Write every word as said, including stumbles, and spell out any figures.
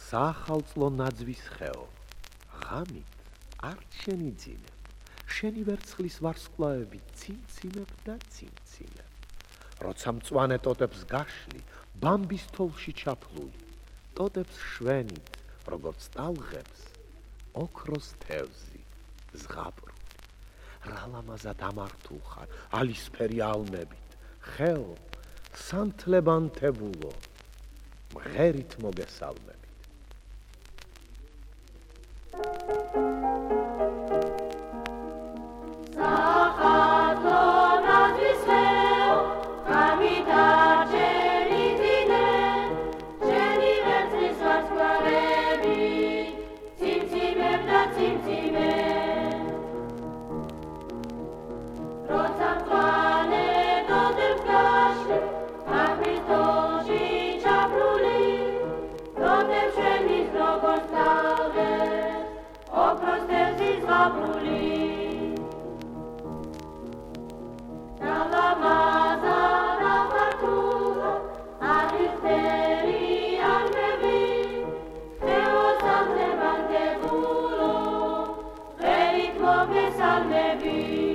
საახალწლო ნაძვის ხეო, ღამით არ შენიძინებ, შენი ვერცხლის ვარსკვლავები ციმციმებ და ციმციმებ. როცა მწვანე ტოტებს გაშლი, ბამბის თოლში ჩაფლული, ტოტებს შვენით, როგორც ტალღებს, ოქროს თევზი, ზღაპრული. რა ლამაზად ამართულ ხარ, ალისფერი ალმებით, ხეო, სანთლებანთებულო, მღერით მოგესალმებით. Salve